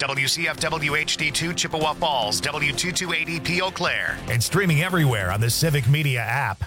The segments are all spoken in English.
WCFW HD2 Chippewa Falls, W228EP Eau Claire. And streaming everywhere on the Civic Media app.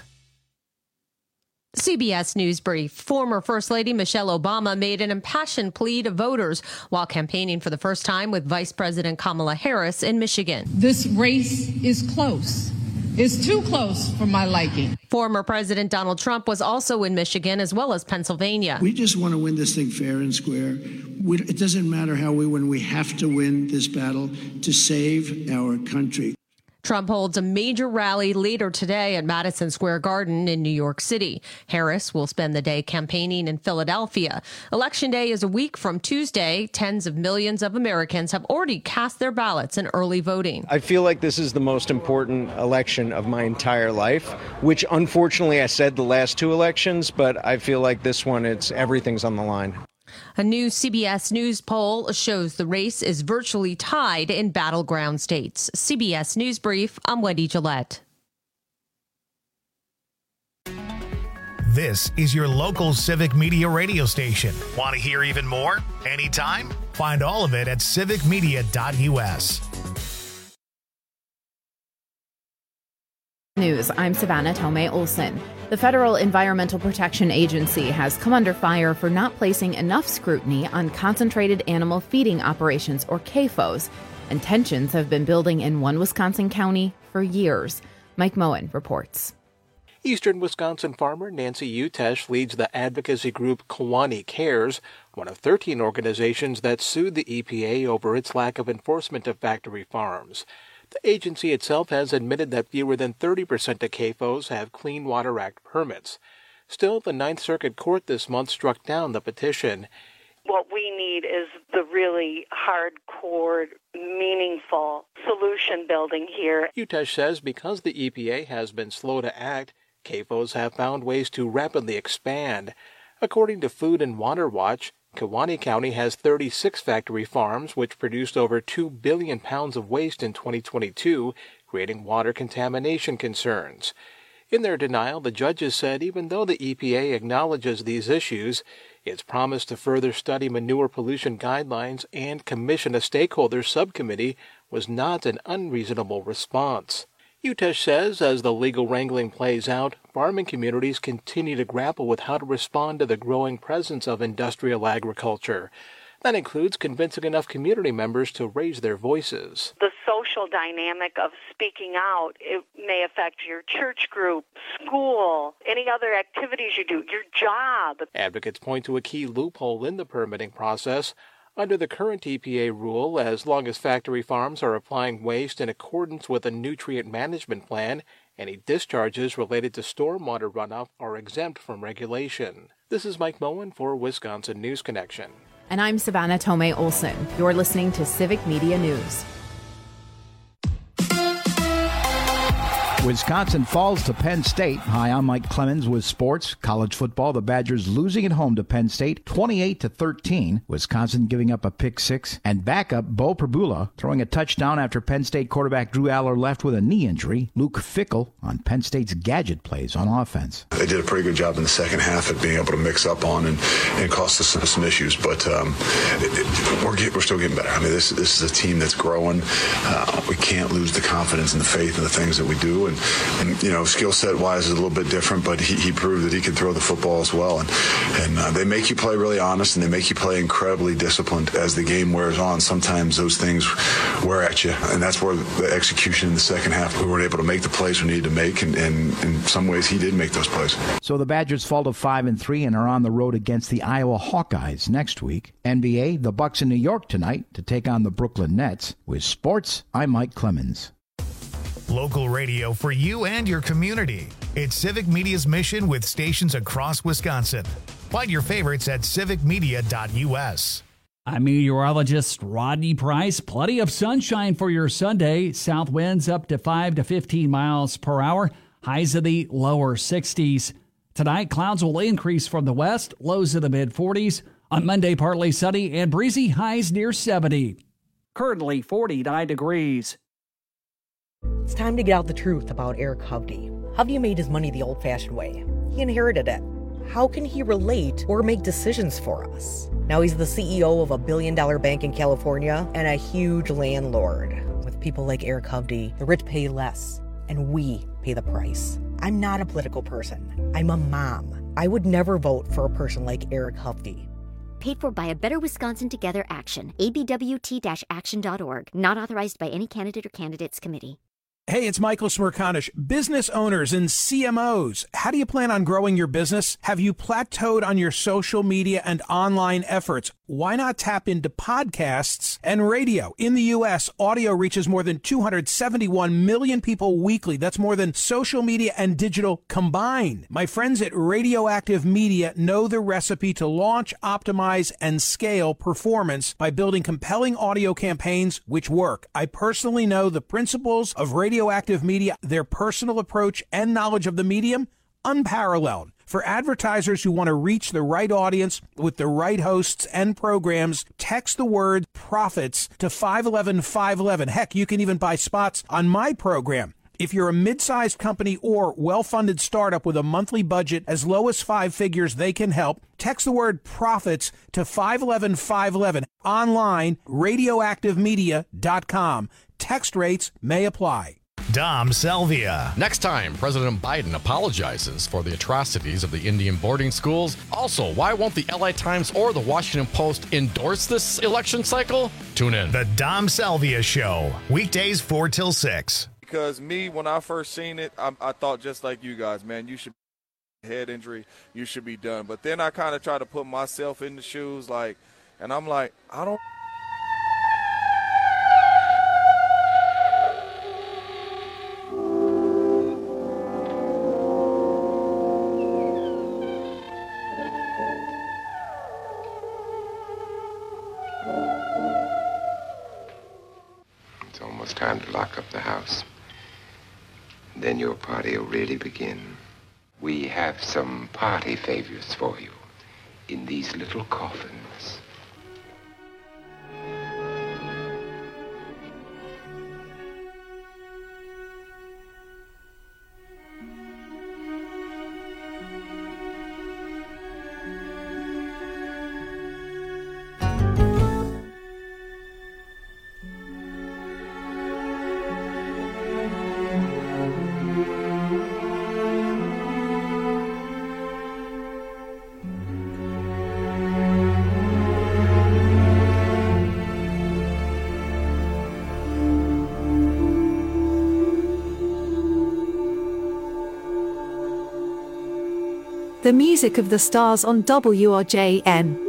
CBS News Brief. Former First Lady Michelle Obama made an impassioned plea to voters while campaigning for the first time with Vice President Kamala Harris in Michigan. This race is close. It's too close for my liking. Former President Donald Trump was also in Michigan as well as Pennsylvania. We just want to win this thing fair and square. It doesn't matter how we win. We have to win this battle to save our country. Trump holds a major rally later today at Madison Square Garden in New York City. Harris will spend the day campaigning in Philadelphia. Election Day is a week from Tuesday. Tens of millions of Americans have already cast their ballots in early voting. I feel like this is the most important election of my entire life, which unfortunately I said the last two elections, but I feel like this one, everything's on the line. A new CBS News poll shows the race is virtually tied in battleground states. CBS News Brief, I'm Wendy Gillette. This is your local Civic Media radio station. Want to hear even more? Anytime? Find all of it at civicmedia.us. News. I'm Savannah Tomei Olson. The Federal Environmental Protection Agency has come under fire for not placing enough scrutiny on concentrated animal feeding operations, or CAFOs, and tensions have been building in one Wisconsin county for years. Mike Moen reports. Eastern Wisconsin farmer Nancy Utesh leads the advocacy group Kewaunee Cares, one of 13 organizations that sued the EPA over its lack of enforcement of factory farms. The agency itself has admitted that fewer than 30% of CAFOs have Clean Water Act permits. Still, the Ninth Circuit Court this month struck down the petition. What we need is the really hardcore, meaningful solution building here. Utesh says because the EPA has been slow to act, CAFOs have found ways to rapidly expand. According to Food and Water Watch, Kewaunee County has 36 factory farms which produced over 2 billion pounds of waste in 2022, creating water contamination concerns. In their denial, the judges said even though the EPA acknowledges these issues, it's promised to further study manure pollution guidelines and commission a stakeholder subcommittee was not an unreasonable response. Utesh says as the legal wrangling plays out, farming communities continue to grapple with how to respond to the growing presence of industrial agriculture. That includes convincing enough community members to raise their voices. The social dynamic of speaking out, it may affect your church group, school, any other activities you do, your job. Advocates point to a key loophole in the permitting process. Under the current EPA rule, as long as factory farms are applying waste in accordance with a nutrient management plan, any discharges related to stormwater runoff are exempt from regulation. This is Mike Moen for Wisconsin News Connection. And I'm Savannah Tomei Olson. You're listening to Civic Media News. Wisconsin falls to Penn State. Hi, I'm Mike Clemens with sports. College football, the Badgers losing at home to Penn State 28-13. Wisconsin giving up a pick six. And backup Bo Prabula throwing a touchdown after Penn State quarterback Drew Aller left with a knee injury. Luke Fickell on Penn State's gadget plays on offense. They did a pretty good job in the second half at being able to mix up on and cost us some issues. But we're still getting better. I mean, this is a team that's growing. We can't lose the confidence and the faith in the things that we do. And you know, skill set wise is a little bit different, but he proved that he can throw the football as well. And they make you play really honest, and they make you play incredibly disciplined as the game wears on. Sometimes those things wear at you, and that's where the execution in the second half, we weren't able to make the plays we needed to make, and in some ways he did make those plays. So the Badgers fall to 5-3 and are on the road against the Iowa Hawkeyes next week. NBA, the Bucks in New York tonight to take on the Brooklyn Nets. With sports, I'm Mike Clemens. Local radio for you and your community. It's Civic Media's mission with stations across Wisconsin. Find your favorites at civicmedia.us. I'm meteorologist Rodney Price. Plenty of sunshine for your Sunday. South winds up to 5 to 15 miles per hour. Highs in the lower 60s. Tonight, clouds will increase from the west. Lows in the mid-40s. On Monday, partly sunny and breezy. Highs near 70. Currently 49 degrees. It's time to get out the truth about Eric Hovde. Hovde made his money the old-fashioned way. He inherited it. How can he relate or make decisions for us? Now he's the CEO of a billion-dollar bank in California and a huge landlord. With people like Eric Hovde, the rich pay less, and we pay the price. I'm not a political person. I'm a mom. I would never vote for a person like Eric Hovde. Paid for by a Better Wisconsin Together Action. abwt-action.org. Not authorized by any candidate or candidates committee. Hey, it's Michael Smerconish. Business owners and CMOs, how do you plan on growing your business? Have you plateaued on your social media and online efforts? Why not tap into podcasts and radio? In the U.S., audio reaches more than 271 million people weekly. That's more than social media and digital combined. My friends at Radioactive Media know the recipe to launch, optimize, and scale performance by building compelling audio campaigns which work. I personally know the principles of Radioactive Media, their personal approach and knowledge of the medium, unparalleled. For advertisers who want to reach the right audience with the right hosts and programs, text the word profits to 511-511. Heck, you can even buy spots on my program. If you're a mid-sized company or well-funded startup with a monthly budget as low as 5 figures, they can help. Text the word profits to 511-511. Online, radioactivemedia.com. Text rates may apply. Dom Salvia. Next time, President Biden apologizes for the atrocities of the Indian boarding schools. Also, why won't the LA Times or the Washington Post endorse this election cycle? Tune in. The Dom Salvia Show. Weekdays 4 till 6. Because me, when I first seen it, I thought just like you guys, man, you should head injury, you should be done. But then I kind of try to put myself in the shoes, and I'm like, I don't. It's almost time to lock up the house. Then your party will really begin. We have some party favors for you in these little coffins. The music of the stars on WRJN.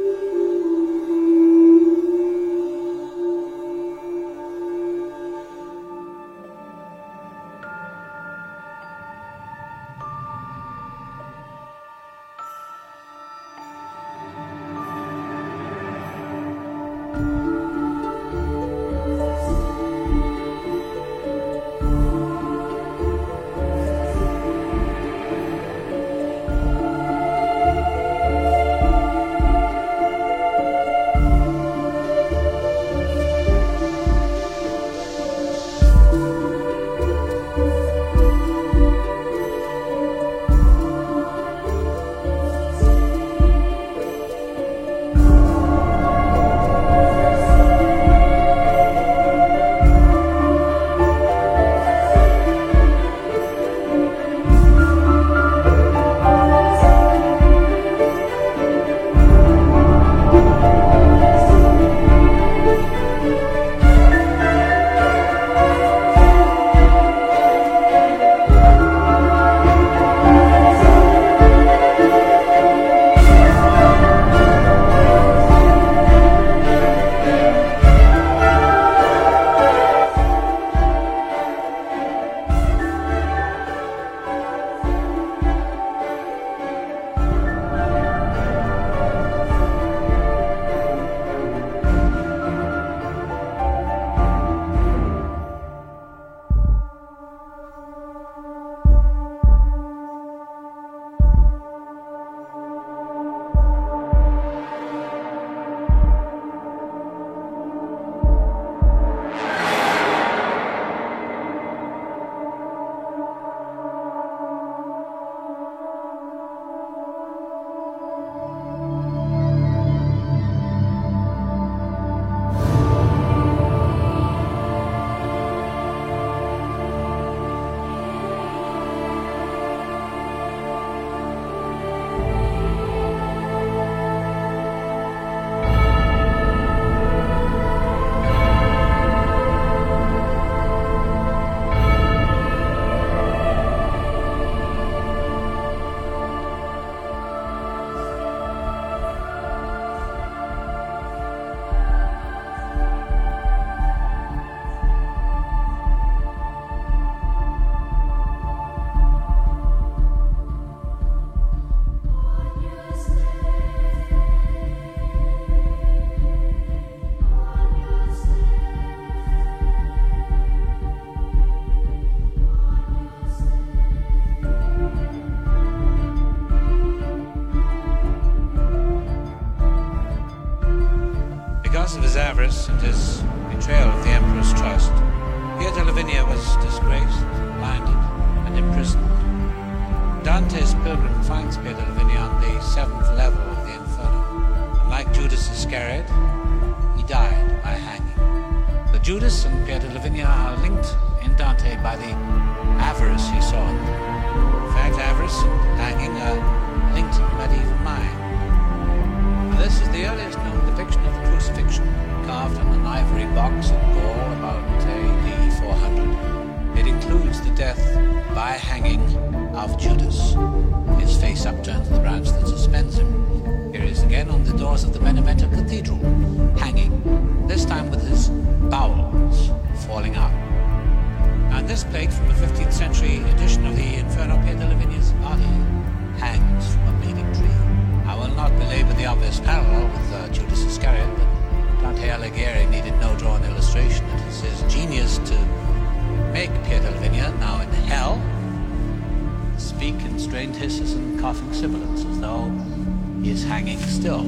Judas disgraced, blinded, and imprisoned. Dante's pilgrim finds Pietro Lavinia on the 7th level of the Inferno. And like Judas Iscariot, he died by hanging. The Judas and Pietro Lavinia are linked in Dante by the avarice he saw in them. In fact, avarice and hanging are linked in the medieval mind. Now, this is the earliest known depiction of the crucifixion, carved in an ivory box at Gaul about AD 400. It includes the death by hanging of Judas, his face upturned to the branch that suspends him. Here he is again on the doors of the Benevento Cathedral, hanging, this time with his bowels falling out. And this plate from a 15th century edition of the Inferno, Pietro Lavinia's body hangs from a bleeding tree. I will not belabor the obvious parallel with Judas Iscariot, but Dante Alighieri needed no drawn illustration. It is his genius to make Pietro Lavinia, now in hell, speak in strained hisses and coughing sibilants as though he is hanging still.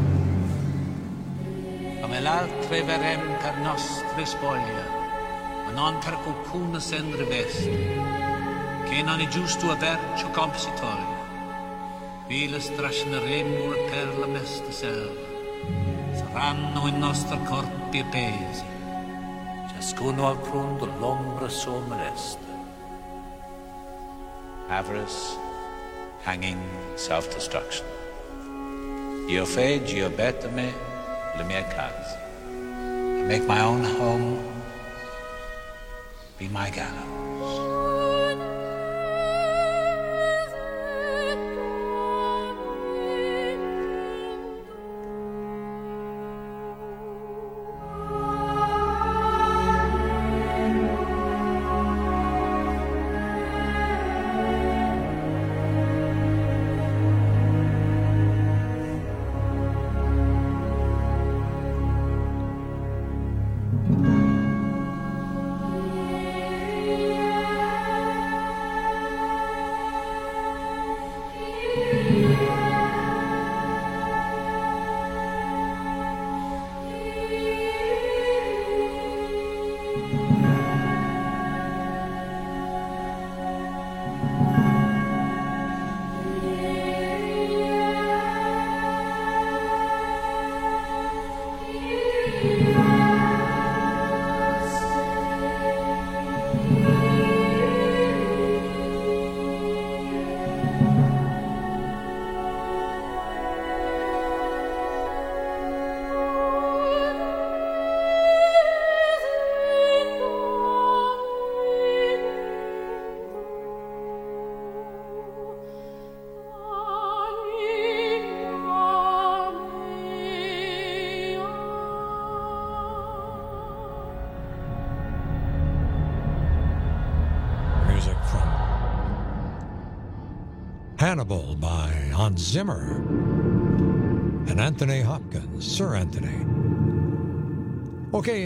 Come l'altre verem per nostre spoglie, ma non per qualcuno sen riveste, che non è giusto aver ciò comp si toglie. Vi le strascineremo per la mesta selva, saranno i nostri corpi appesi, ciascuno al prondo l'ombra sua molesta. Avarice, hanging, self-destruction. Io fege, io bettame le mie case. I make my own home be my gallows. Hannibal by Hans Zimmer and Anthony Hopkins, Sir Anthony. Okay,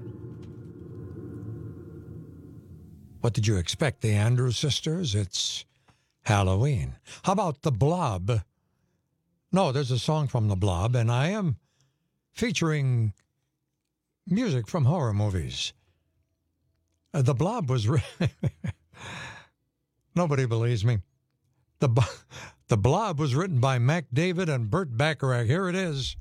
what did you expect? The Andrews Sisters? It's Halloween. How about The Blob? No, there's a song from The Blob, and I am featuring music from horror movies. The Blob was... Nobody believes me. The Blob was written by Mac David and Burt Bacharach. Here it is.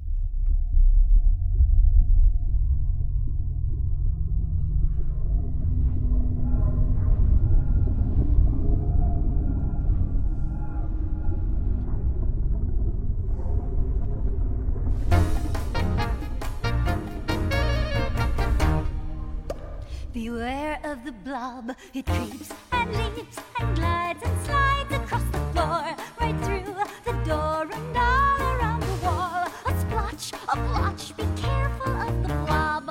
Beware of the blob, it creeps and leaps and glides and slides across the floor, right through the door and all around the wall. A splotch, a blotch, be careful of the blob.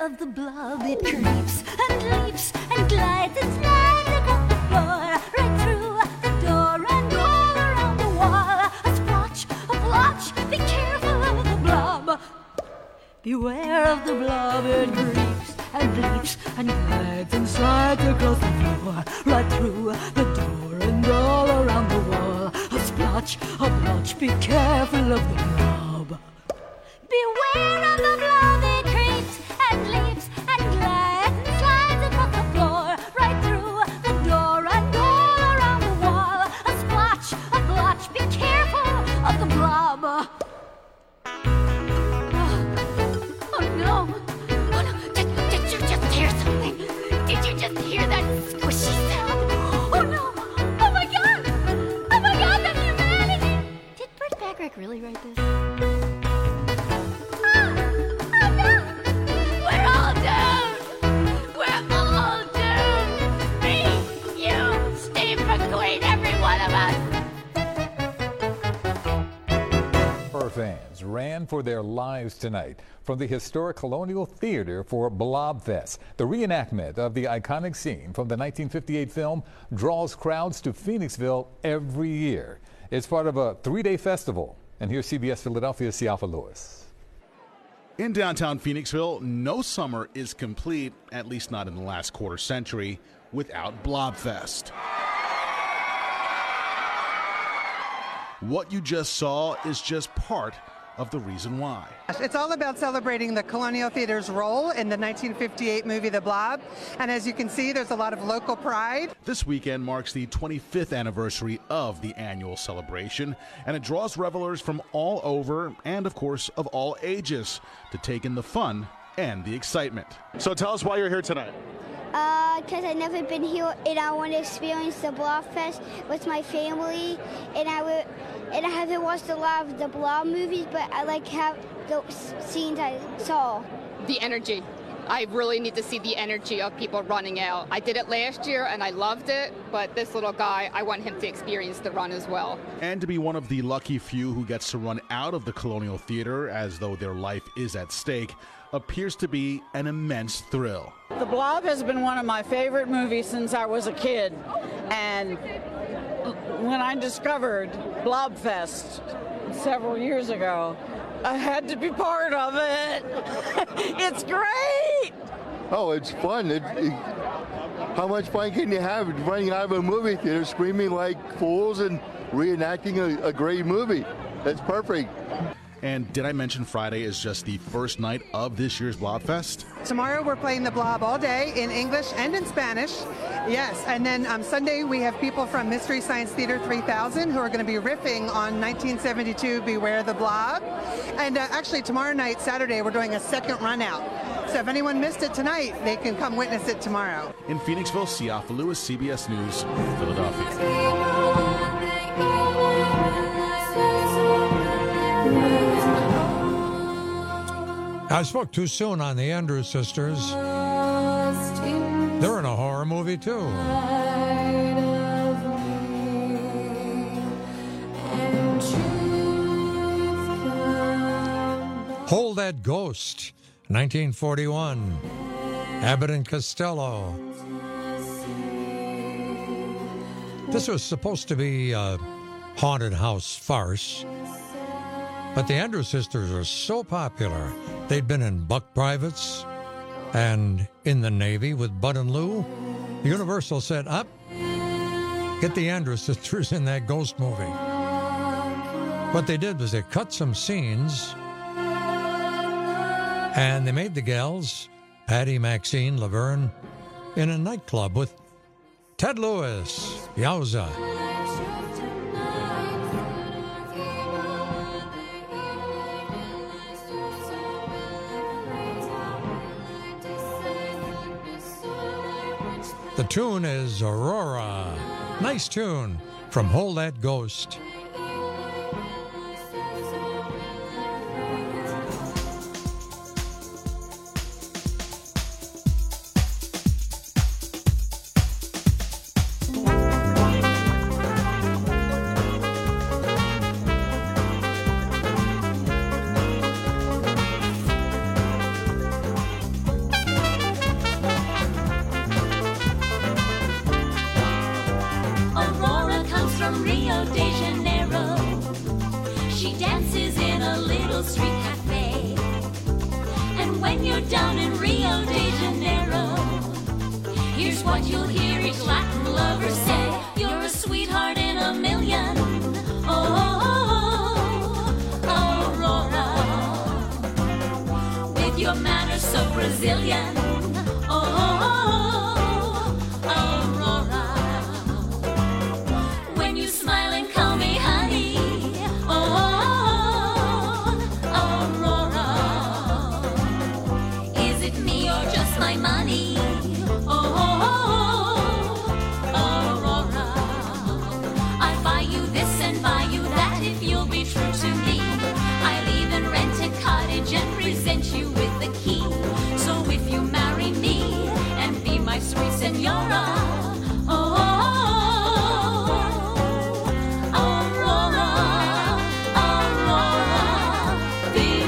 of the blob, it creeps and leaps and glides and slides across the floor, right through the door and all around the wall. A splotch, a blotch, be careful of the blob. Beware of the blob, it creeps and leaps and glides and slides across the floor, right through the door and all around the wall. A splotch, a blotch, be careful of the blob. Beware of the blob, it creeps and leaps and glides and slides across the floor, right through the door and all around the wall. A splotch, a blotch, be careful of the blob. Oh no! Did you just hear something? Did you just hear that squishy sound? Oh no! Oh my god! Oh my god, that's humanity! Did Burt Bacharach really write this? We're all doomed! We're all doomed! Me, you, Steve McQueen, every one of us! Horror fans ran for their lives tonight from the historic Colonial Theater for Blobfest. The reenactment of the iconic scene from the 1958 film draws crowds to Phoenixville every year. It's part of a 3-day festival. And here's CBS Philadelphia's Siafa Lewis. In downtown Phoenixville, no summer is complete, at least not in the last quarter century, without Blobfest. What you just saw is just part of the reason why. It's all about celebrating the Colonial Theater's role in the 1958 movie The Blob, and as you can see, there's a lot of local pride. This weekend marks the 25th anniversary of the annual celebration, and it draws revelers from all over and, of course, of all ages to take in the fun and the excitement. So tell us why you're here tonight. Because I've never been here, and I want to experience the Blobfest with my family, and I haven't watched a lot of the Blob movies, but I like have the scenes I saw. The energy. I really need to see the energy of people running out. I did it last year, and I loved it, but this little guy, I want him to experience the run as well. And to be one of the lucky few who gets to run out of the Colonial Theater as though their life is at stake appears to be an immense thrill. The Blob has been one of my favorite movies since I was a kid, and when I discovered Blobfest several years ago, I had to be part of it. It's great! Oh, it's fun. How much fun can you have running out of a movie theater screaming like fools and reenacting a great movie? That's perfect. And did I mention Friday is just the first night of this year's Blobfest? Tomorrow we're playing The Blob all day in English and in Spanish. Yes, and then Sunday we have people from Mystery Science Theater 3000 who are going to be riffing on 1972 Beware the Blob. And actually tomorrow night, Saturday, we're doing a second run out. So if anyone missed it tonight, they can come witness it tomorrow. In Phoenixville, Siafa Lewis, CBS News, Philadelphia. I spoke too soon on the Andrews Sisters. They're in a horror movie, too. Hold That Ghost, 1941. Abbott and Costello. This was supposed to be a haunted house farce, but the Andrews Sisters are so popular. They'd been in Buck Privates and in the Navy with Bud and Lou. Universal said, up, get the Andrews Sisters in that ghost movie. What they did was they cut some scenes and they made the gals, Patty, Maxine, Laverne, in a nightclub with Ted Lewis. Yowza. The tune is Aurora. Nice tune from Hold That Ghost. dances in a little street cafe. And when you're down in Rio de Janeiro, here's what you'll hear each Latin lover say: you're a sweetheart in a million. Oh, Aurora, with your manners so Brazilian. Oh, Aurora, when you smile and call me honey. Oh, Aurora, is it me or just my money? Oh, Aurora, I buy you this and buy you that if you'll be true to me. I'll even rent a cottage and present you with the key. So if you marry me and be my sweet senora, oh, Aurora, Aurora, be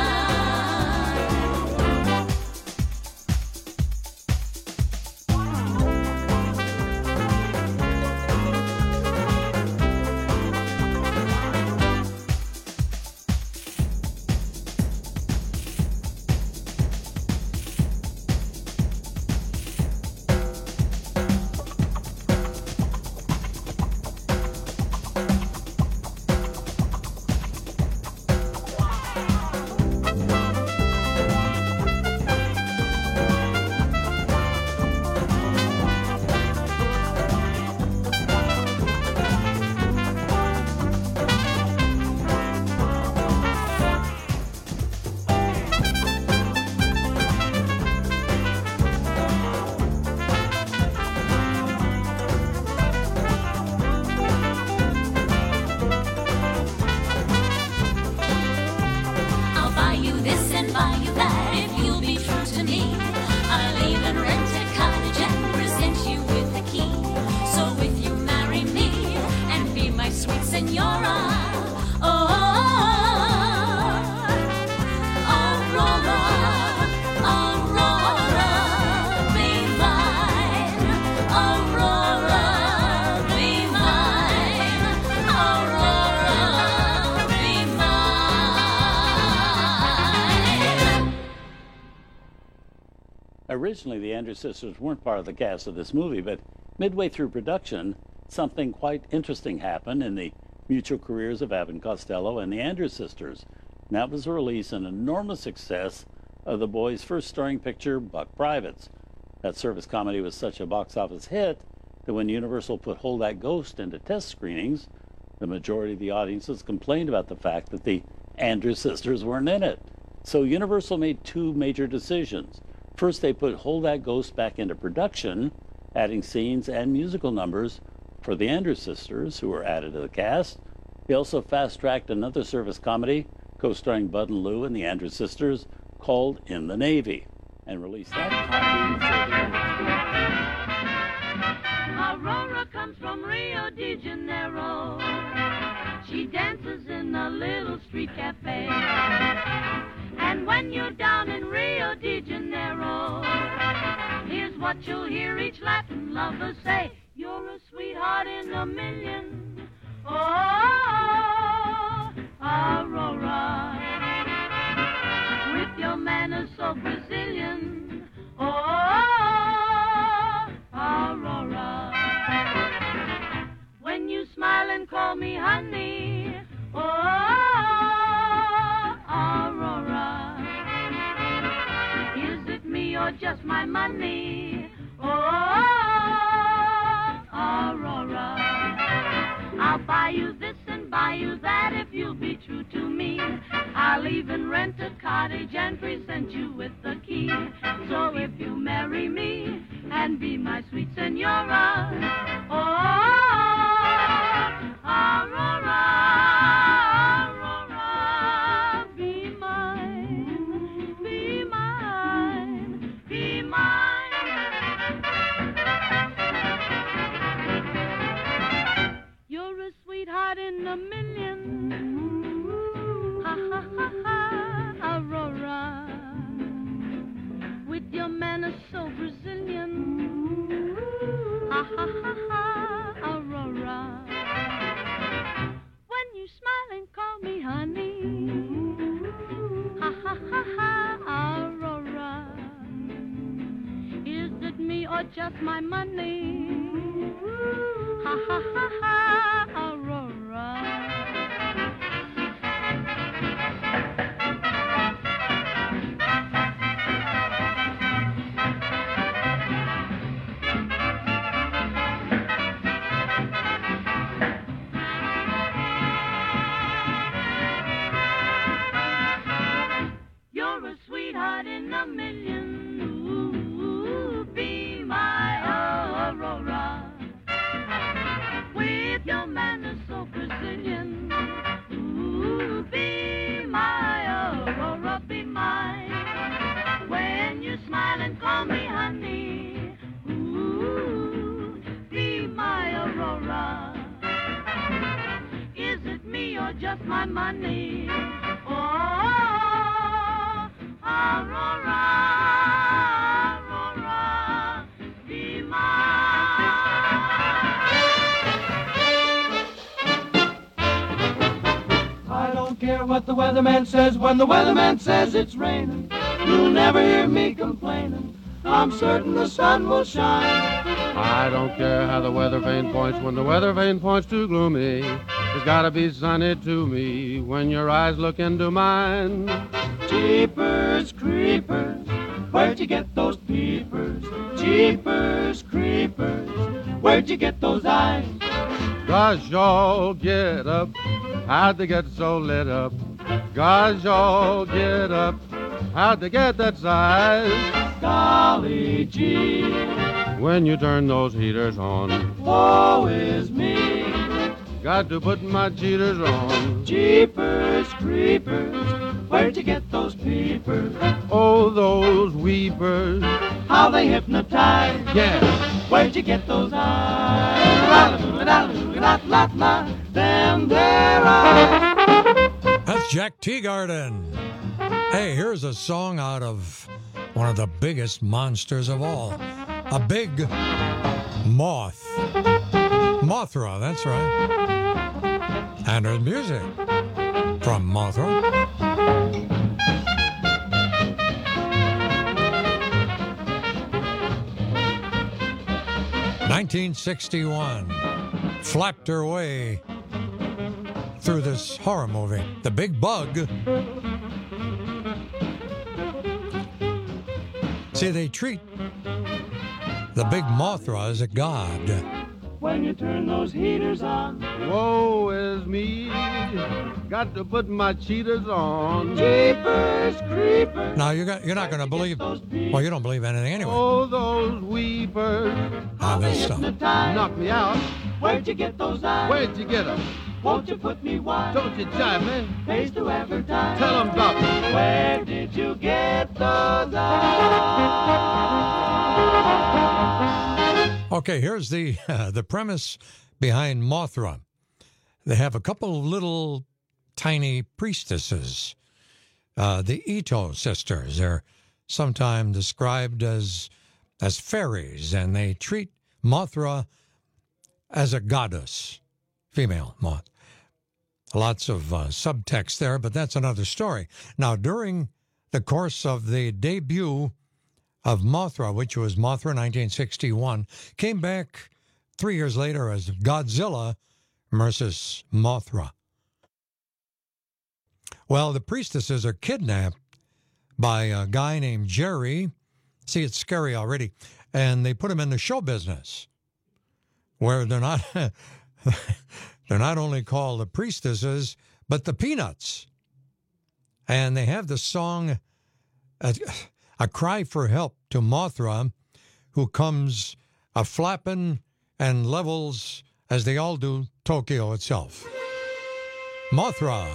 Originally, the Andrews Sisters weren't part of the cast of this movie, but midway through production, something quite interesting happened in the mutual careers of Abbott and Costello and the Andrews Sisters. And that was the release and enormous success of the boys' first starring picture, Buck Privates. That service comedy was such a box office hit that when Universal put Hold That Ghost into test screenings, the majority of the audiences complained about the fact that the Andrews Sisters weren't in it. So Universal made two major decisions. First, they put Hold That Ghost back into production, adding scenes and musical numbers for the Andrews Sisters, who were added to the cast. They also fast-tracked another service comedy, co-starring Bud and Lou and the Andrews Sisters, called In the Navy, and released that Aurora comes from Rio de Janeiro. She dances in a little street cafe. And when you're down in Rio de Janeiro, here's what you'll hear each Latin lover say: you're a sweetheart in a million. Oh, Aurora, with your manners so Brazilian. Oh, Aurora, when you smile and call me honey. Oh, Aurora, is it me or just my money? Oh, Aurora, I'll buy you this and buy you that if you'll be true to me. I'll even rent a cottage and present you with the key. So if you marry me and be my sweet senora, oh, Aurora, Aurora, be mine, be mine, be mine. You're a sweetheart in a million. Ha ha ha ha, Aurora, with your manners so Brazilian. Ha ha ha ha, Aurora, just my money. Ha ha ha ha, Aurora. You're a sweetheart in a million. Ooh, be my Aurora. With your manners so Brazilian. Ooh, be my Aurora, be mine. When you smile and call me honey. Ooh, be my Aurora. Is it me or just my money? Oh, Aurora, Aurora, be mine. I don't care what the weatherman says. When the weatherman says it's raining, you'll never hear me complaining. I'm certain the sun will shine. I don't care how the weather vane points. When the weather vane points too gloomy, it's gotta be sunny to me when your eyes look into mine. Jeepers creepers, where'd you get those peepers? Jeepers creepers, where'd you get those eyes? Gosh, y'all get up, how'd they get so lit up? Gosh, y'all get up, how'd they get that size? Golly gee, when you turn those heaters on, woe is me. Got to put my cheaters on. Jeepers creepers, where'd you get those peepers? Oh, those weepers, how they hypnotize. Yeah, where'd you get those eyes? Them there eyes. That's Jack Teagarden. Hey, here's a song out of one of the biggest monsters of all. A big moth. Mothra, that's right. And her music from Mothra. (1961) flapped her way through this horror movie, The Big Bug. See, they treat the big Mothra as a god. When you turn those heaters on, woe is me. Got to put my cheaters on. Jeepers creepers. Now you're not going to believe. Well, you don't believe anything anyway. Oh, those weepers. How this stuff knock me out. Where'd you get those eyes? Where'd you get them? Won't you put me wise? Don't you jive me? Pays to advertise. Tell them about me. Where did you get those eyes? Okay, here's the premise behind Mothra. They have a couple of little tiny priestesses, the Ito sisters. They're sometimes described as fairies, and they treat Mothra as a goddess, female moth. Lots of subtext there, but that's another story. Now, during the course of the debut of Mothra, which was Mothra 1961, came back 3 years later as Godzilla versus Mothra. Well, the priestesses are kidnapped by a guy named Jerry. See, it's scary already. And they put him in the show business, where they're not they're not only called the priestesses, but the Peanuts. And they have the song A Cry for Help to Mothra, who comes a-flapping and levels, as they all do, Tokyo itself. Mothra.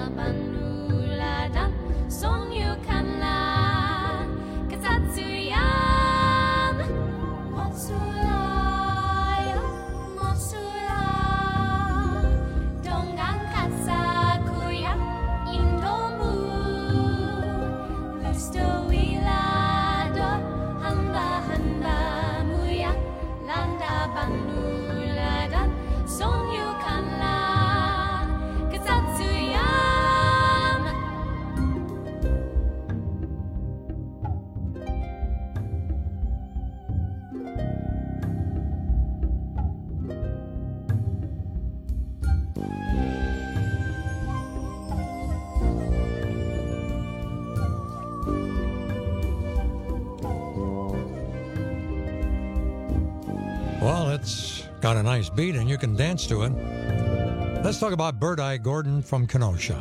Well, it's got a nice beat and you can dance to it. Let's talk about Bird-Eye Gordon from Kenosha.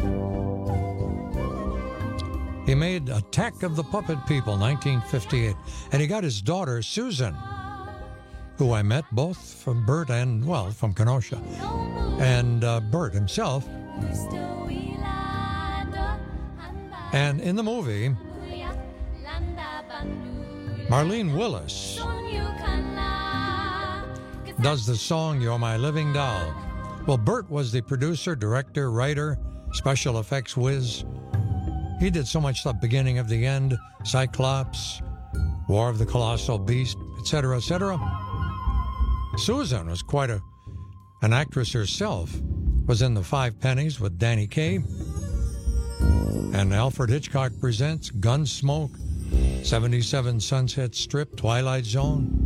He made Attack of the Puppet People, 1958, and he got his daughter, Susan, who I met both from Bert and, well, from Kenosha, and Bert himself. And in the movie, Marlene Willis does the song You're My Living Doll. Well, Bert was the producer, director, writer, special effects whiz. He did so much stuff, Beginning of the End, Cyclops, War of the Colossal Beast, etc., etc. Susan was quite an actress herself, was in The Five Pennies with Danny Kaye, and Alfred Hitchcock Presents, Gunsmoke, 77 Sunset Strip, Twilight Zone.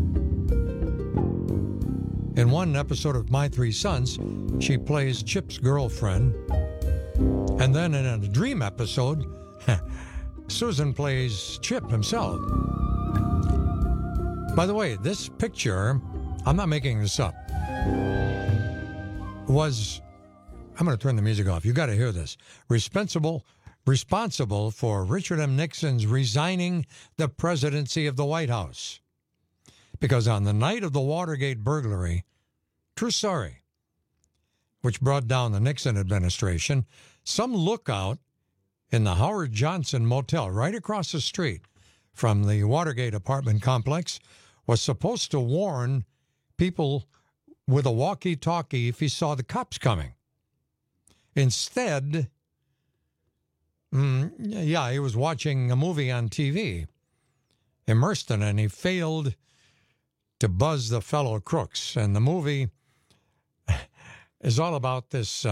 In one episode of My Three Sons, she plays Chip's girlfriend. And then in a dream episode, Susan plays Chip himself. By the way, this picture, I'm not making this up, was, I'm going to turn the music off. You got to hear this. Responsible for Richard M. Nixon's resigning the presidency of the White House. Because on the night of the Watergate burglary, true story, which brought down the Nixon administration, some lookout in the Howard Johnson Motel right across the street from the Watergate apartment complex was supposed to warn people with a walkie-talkie if he saw the cops coming. Instead, he was watching a movie on TV, immersed in it, and he failed to buzz the fellow crooks. And the movie is all about this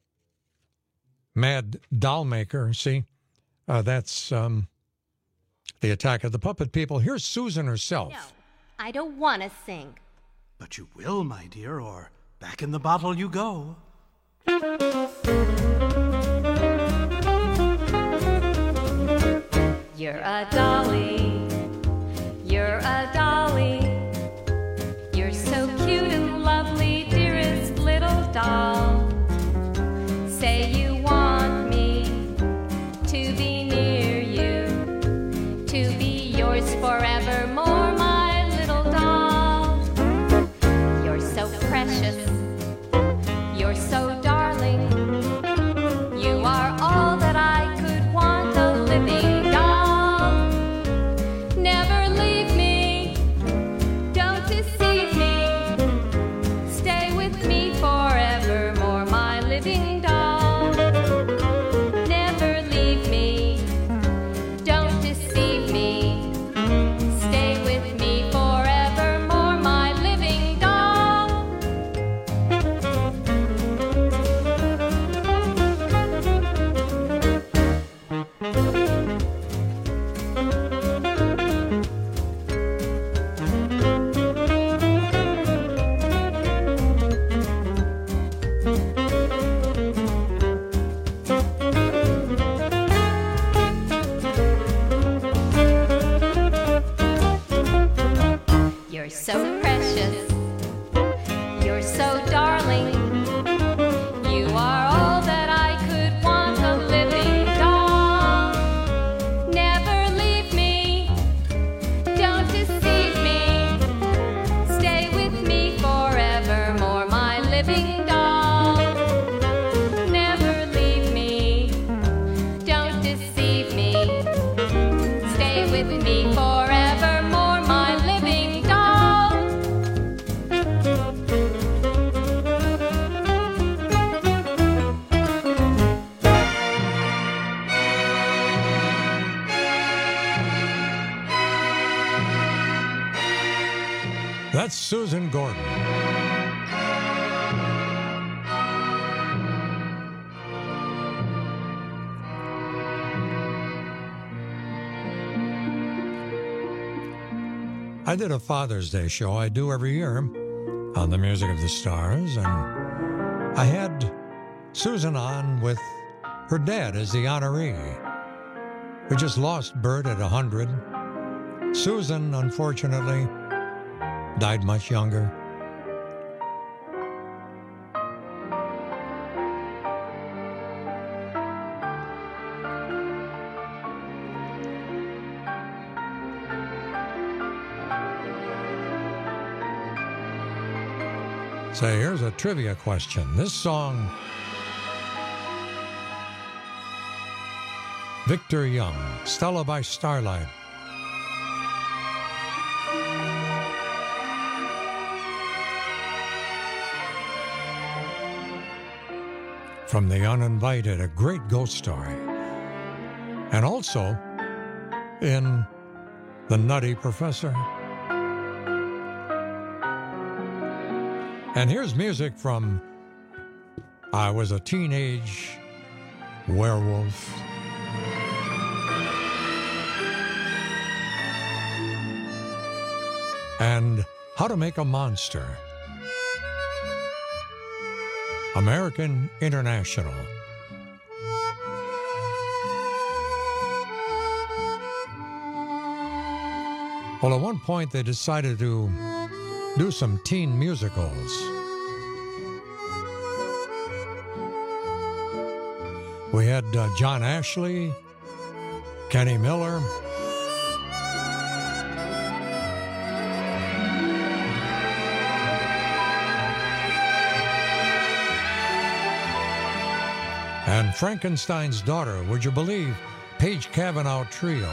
mad doll maker. See, that's the Attack of the Puppet People. Here's Susan herself. No, I don't want to sing. But you will, my dear, or back in the bottle you go. You're a dolly. You're a dolly. You're so cute and lovely, dearest little doll. Say you want me to be near you, to be yours forevermore, my little doll. You're so precious. You're so darling. You are all that I could want, a living doll. That's Susan Gordon. I did a Father's Day show I do every year on the Music of the Stars, and I had Susan on with her dad as the honoree. We just lost Bert at 100. Susan, unfortunately, died much younger. So here's a trivia question. This song, Victor Young, Stella by Starlight. From The Uninvited, a great ghost story. And also in The Nutty Professor. And here's music from I Was a Teenage Werewolf. And How to Make a Monster. American International. Well, at one point they decided to do some teen musicals. We had John Ashley, Kenny Miller, and Frankenstein's Daughter, would you believe, Paige Cavanaugh Trio.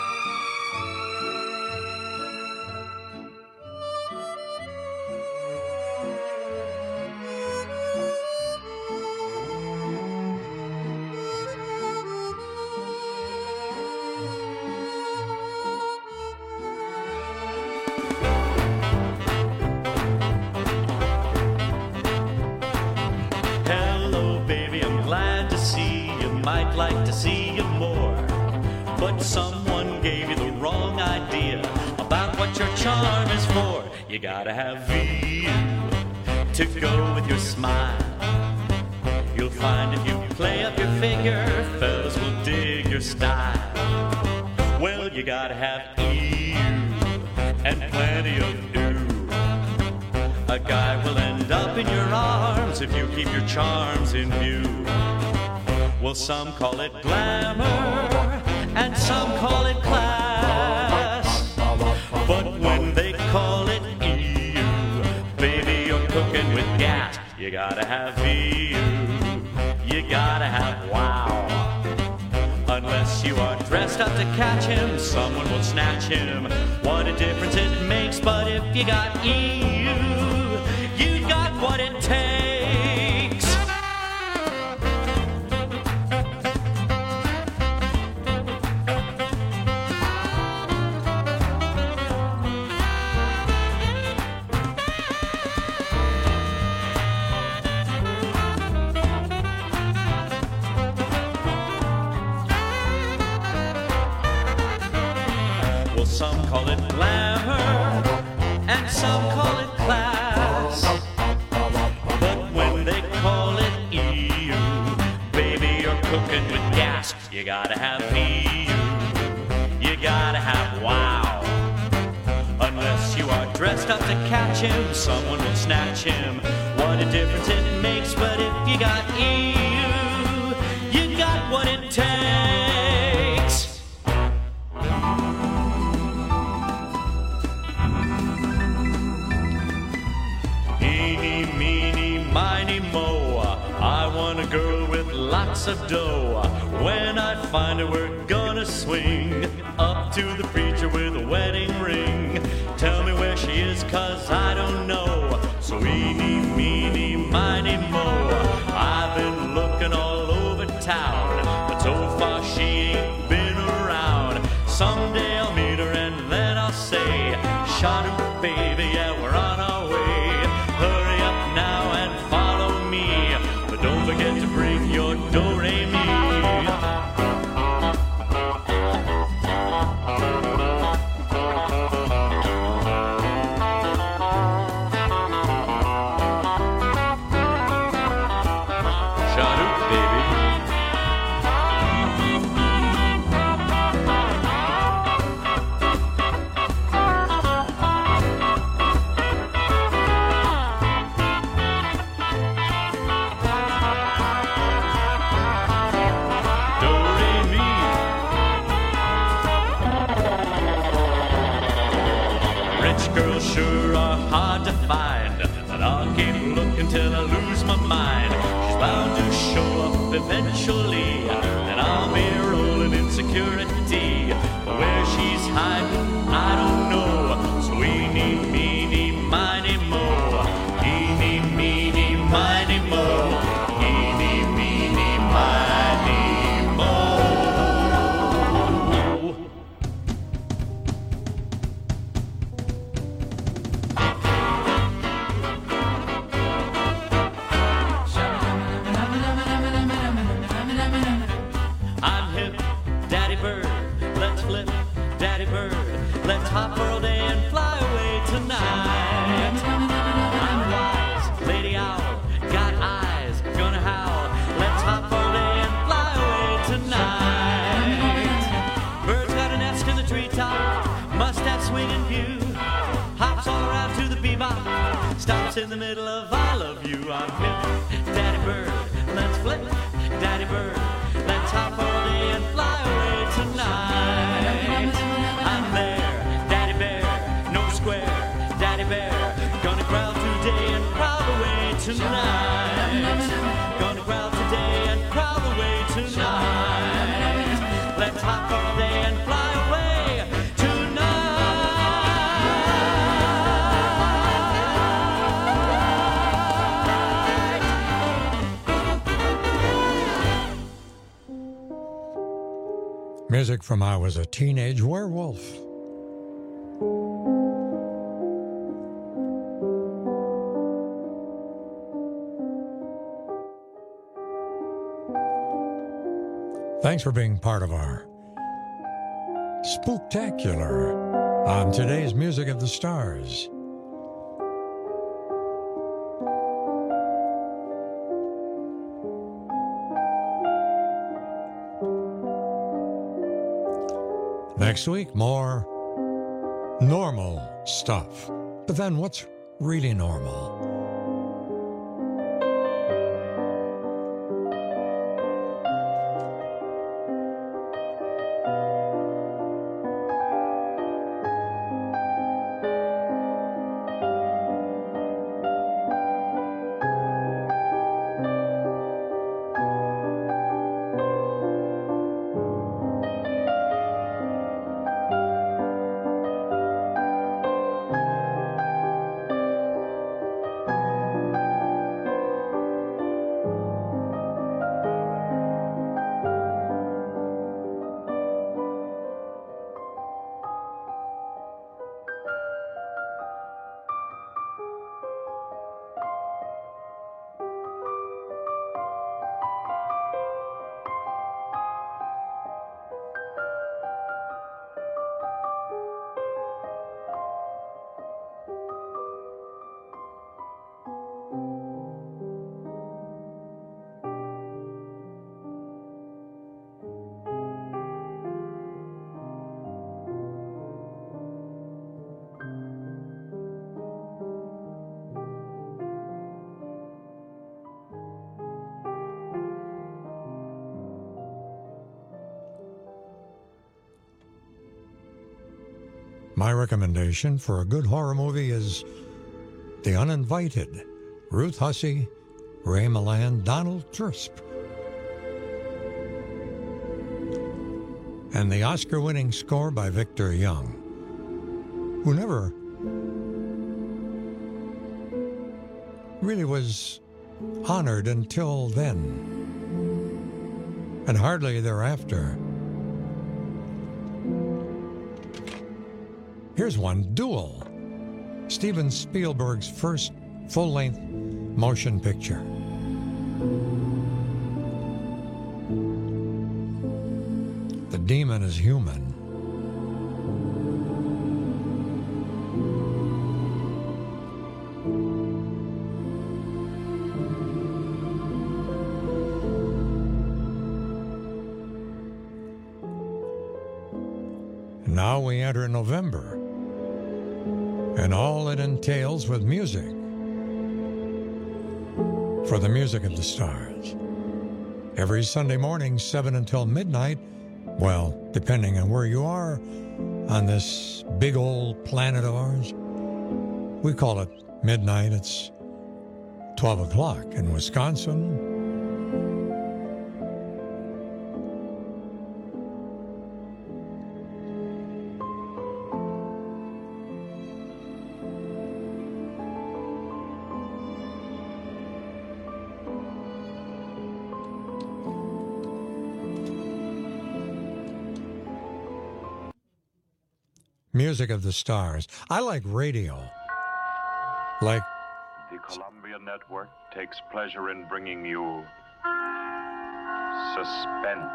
You gotta have view to go with your smile. You'll find if you play up your figure, fellas will dig your style. Well, you gotta have ew and plenty of do. A guy will end up in your arms if you keep your charms in view. Well, some call it glamour and some call it class, but when they call it cooking with gas, you gotta have view, you gotta have wow. Unless you are dressed up to catch him, someone will snatch him. What a difference it makes, but if you got you, you got what it takes. Some call it glamour, and some call it class. But when they call it ew, baby, you're cooking with gas. You gotta have ew, you gotta have wow. Unless you are dressed up to catch him, someone will snatch him. What a difference it makes, but if you got ew, you got what it takes. A girl with lots of dough. When I find her, we're gonna swing up to the preacher with a wedding ring. Tell me where she is, cause I don't know. So eeny, meeny, miny, mo. I've been looking all over town, but so far she ain't been around. Someday I'll meet her and then I'll say, shot her, baby, yeah, we're on eventually, and I'll be rolling in security. Where she's hiding, I don't know. So eeny, meeny, miny, mo. Eeny, meeny, miny, mo. Eeny, meeny, miny, mo. I'm hip, Daddy Bird. Let's flip, Daddy Bird. Let's hop for all day and fly away tonight. I'm wise, Lady Owl. Got eyes, gonna howl. Let's hop for all day and fly away tonight. Bird's got a nest in the treetop. Mustache swinging view. Hops all around to the bebop. Stops in the middle of I love you. I'm hip, Daddy Bird. Let's flip, Daddy Bird. Let's hop all day and fly away tonight. I'm there, Daddy Bear, no square, Daddy Bear. Gonna growl today and prowl away tonight. Gonna growl today and prowl away tonight. Let's hop all day and fly away tonight. Music from I Was a Teenage Werewolf. Thanks for being part of our spooktacular on today's Music of the Stars. Next week, more normal stuff. But then what's really normal? My recommendation for a good horror movie is The Uninvited, Ruth Hussey, Ray Milland, Donald Trisp. And the Oscar-winning score by Victor Young, who never really was honored until then, and hardly thereafter. Here's one, Duel, Steven Spielberg's first full-length motion picture. The demon is human. Now we enter November, and all it entails with music for the Music of the Stars. Every Sunday morning, 7 until midnight, well, depending on where you are on this big old planet of ours. We call it midnight. It's 12 o'clock in Wisconsin. Music of the Stars. I like radio. Like The Columbia Network takes pleasure in bringing you suspense.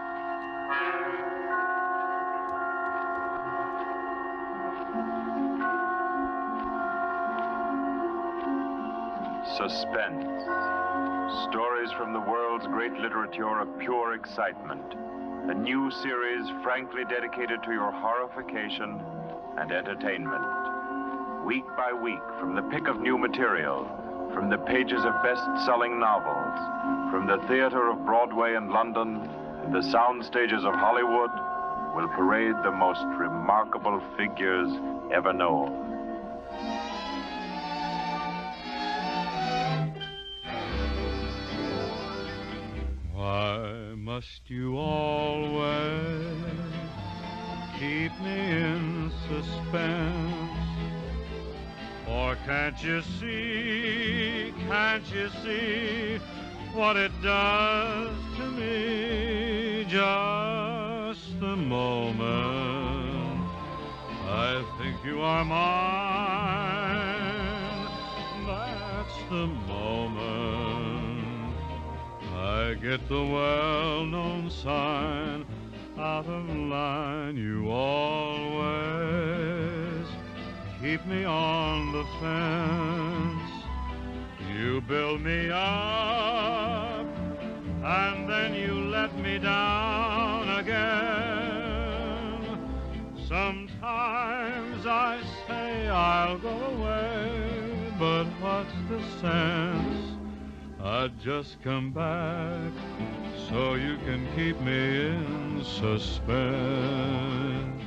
Suspense. Stories from the world's great literature of pure excitement. A new series frankly dedicated to your horrification and entertainment. Week by week, from the pick of new material, from the pages of best-selling novels, from the theater of Broadway and London, and the sound stages of Hollywood, will parade the most remarkable figures ever known. Why must you always keep me in suspense? Or can't you see what it does to me? Just the moment I think you are mine, that's the moment I get the well-known sign out of line. You always keep me on the fence. You build me up and then you let me down again. Sometimes I say I'll go away, but what's the sense? I'd just come back so you can keep me in suspense.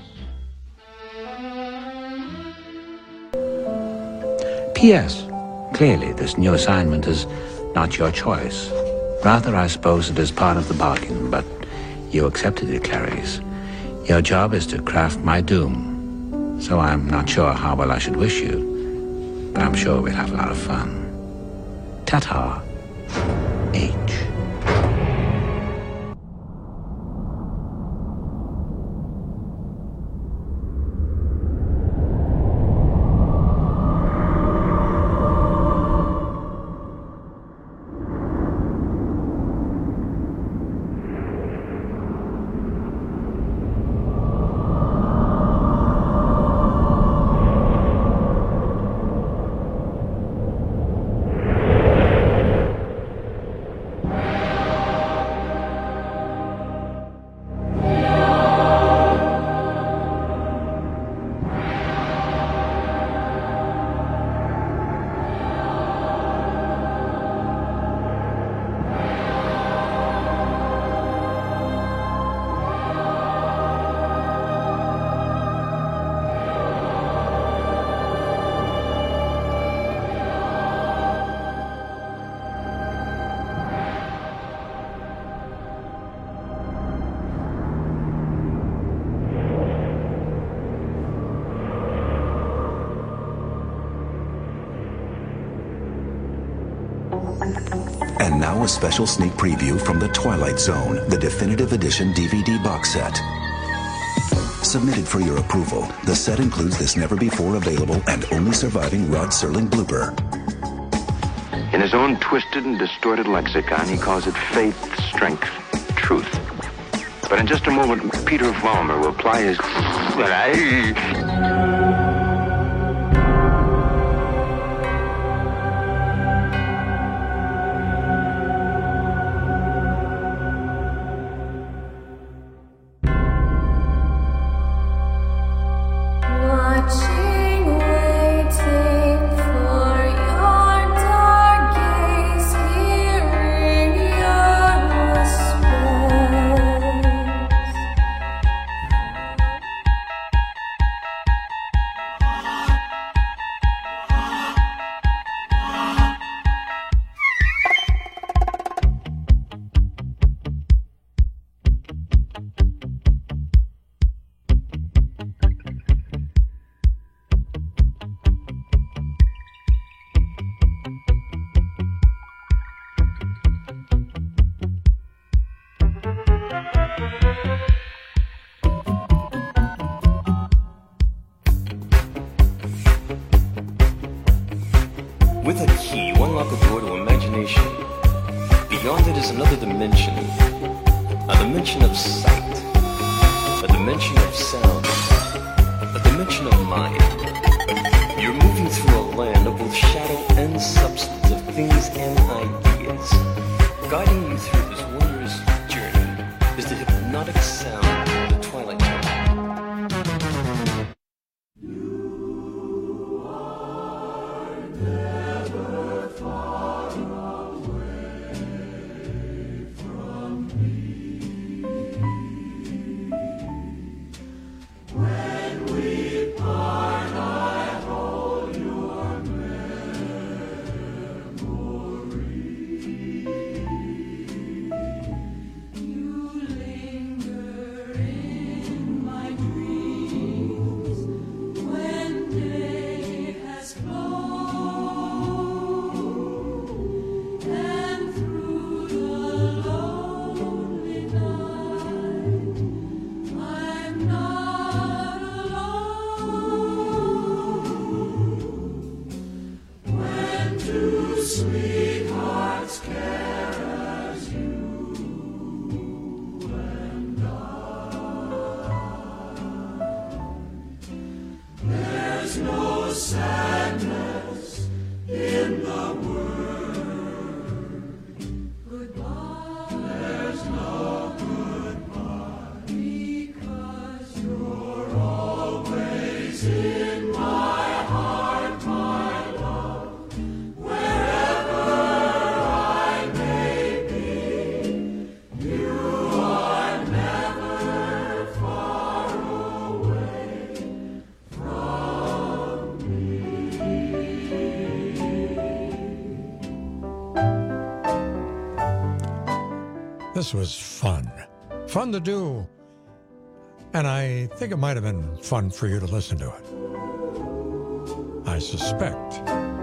P.S. Clearly, this new assignment is not your choice. Rather, I suppose it is part of the bargain, but you accepted it, Clarice. Your job is to craft my doom. So I'm not sure how well I should wish you, but I'm sure we'll have a lot of fun. Ta-ta. H. And now a special sneak preview from The Twilight Zone, the definitive edition DVD box set. Submitted for your approval, the set includes this never-before-available and only surviving Rod Serling blooper. In his own twisted and distorted lexicon, he calls it faith, strength, truth. But in just a moment, Peter Vollmer will apply his... With a key, you unlock a door to imagination. Beyond it is another dimension. A dimension of sight. A dimension of sound. A dimension of mind. You're moving through a land of both shadow and substance, of things and ideas. Guiding you through this wondrous journey is the hypnotic sound of the Twilight Zone. This was fun. Fun to do. And I think it might have been fun for you to listen to it. I suspect.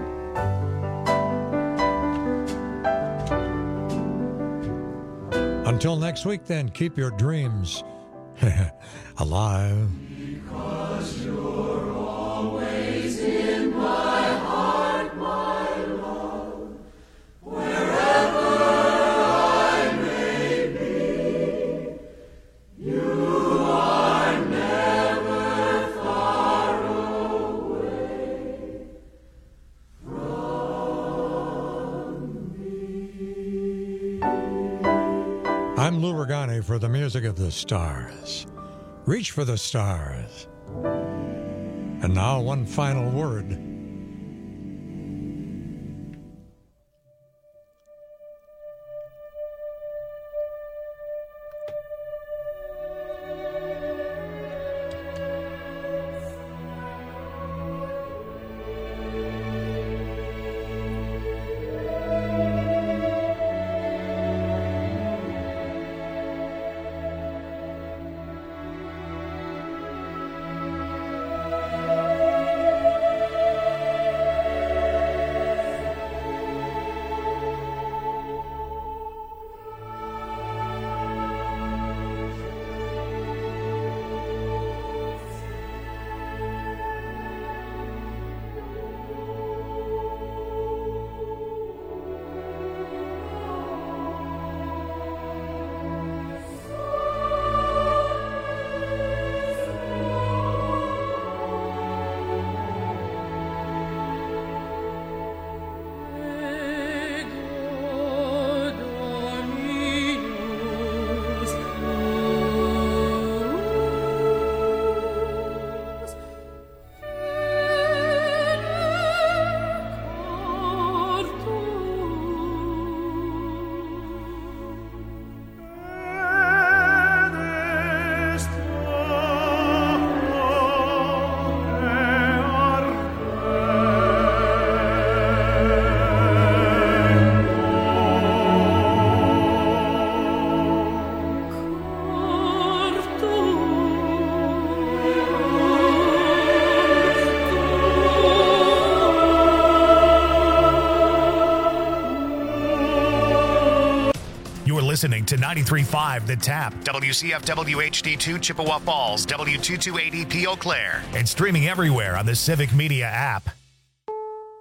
Until next week, then, keep your dreams alive. Because you're always in my heart, my love, wherever I may be, you are never far away from me. I'm Lou Regani for the Music of the Stars. Reach for the stars. And now one final word. Listening to 93.5 The Tap, WCFW HD2 Chippewa Falls, W228EP Eau Claire, and streaming everywhere on the Civic Media app.